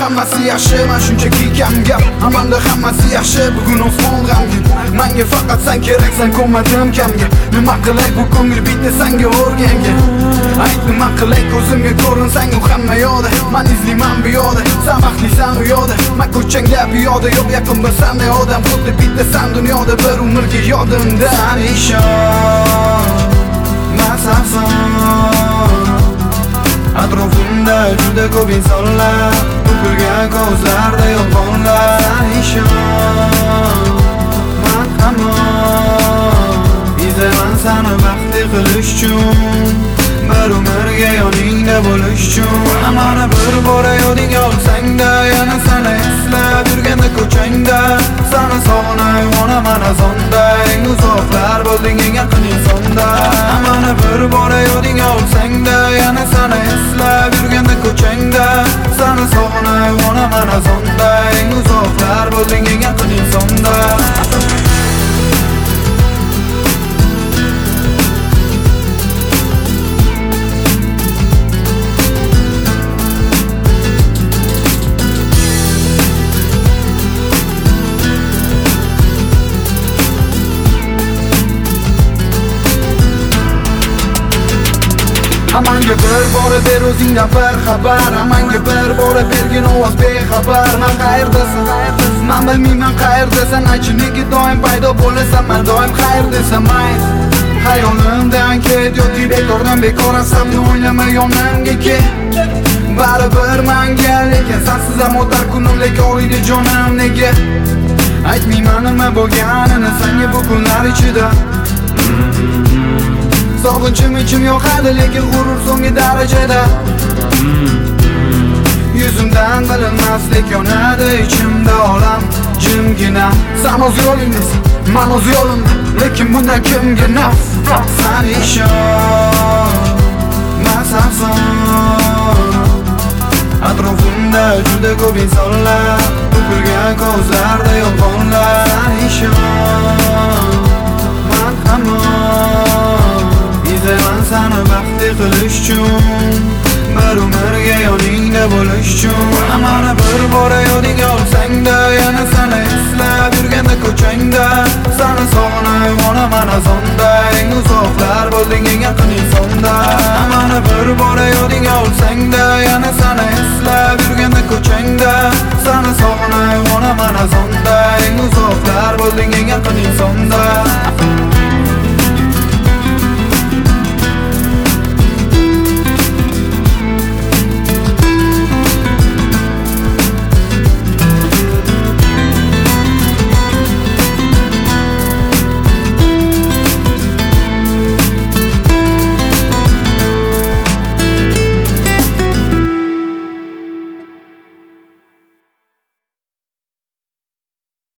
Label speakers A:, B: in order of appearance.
A: hammasi yaxshi, men shunchaki kamgap. Amanda hammasi yaxshi, bugun osmon g'amgin. Menga faqat sen keraksan, ko'madim kamga. Nima qilay bu ko'ngil bitdi senga o'rganga. Ayt nima qilay ko'zimga ko'rinsang u hamma yoda. Men izlayman bu yoda, sen baxtlisan u yoda. Men ko'changda piyoda, yo'q yaqin bir senday odam. Xuddi bitta sen dunyoda bir umrga yodimda. Sen ishon, men sensan. Atrofimda juda ko'p insonlar, to'kilgan ko'zlarda yolg'onlar. Sen ishon, men hamon izlayman seni baxtli qilish uchun, bir umrga yoningda bo'lish uchun. Mana bir bora yodingga olsang-da, yana seni eslab yurganda ko'changda, seni sog'inib yonaman azonda, eng uzoqlar bo'lding eng yaqin insonda. Mana bir bora yodingga olsang-da, yana seni eslab yurganda ko'changda, seni sog'inib yonaman azonda, eng uzoqlar bo'lding eng yaqin insonda. Amanga bir bora ber o'zingdan bir xabar, amanga bir bora bergin ovoz bexabar. Men qayerdasan? Men bilmayman qayerdasan. Aychi nega doim paydo bo'lasan? Men doim qayer desam mayli. Xayolimdan ket yoki bekordan bekorasan, o'ylama yonimga kel. Baribir menga lekin sensiz ham o'tar kunim, lekin oydi jonim nega? Aytmayman nima bo'lganini senga bu kunlar ichida. Sog'inchim ichim yoqadi, lekin g'urur so'nggi darajada. Yuzimdan bilinmaslik yonadi ichimda, olam jimgina. Sen o'z yo'lingdasan, men o'z yo'limda, lekin bundan kimga naf? Sen ishon, men sensan. Atrofimda juda ko'p insonlar, to'kilgan ko'zlarda yolg'onlar. Sen ishon, men hamon izlayman seni baxtli qilish uchun, bir umrga yoningda bo'lish uchun. Mana bir bora yodingga olsang-da, yana seni eslab yurganda ko'changda, seni sog'inib yonaman azonda, eng uzoqlar bo'lding eng yaqin insonda. Mana bir bora yodingga olsang-da, yana seni eslab yurganda ko'changda, seni sog'inib yonaman azonda, eng uzoqlar bo'lding eng yaqin insonda.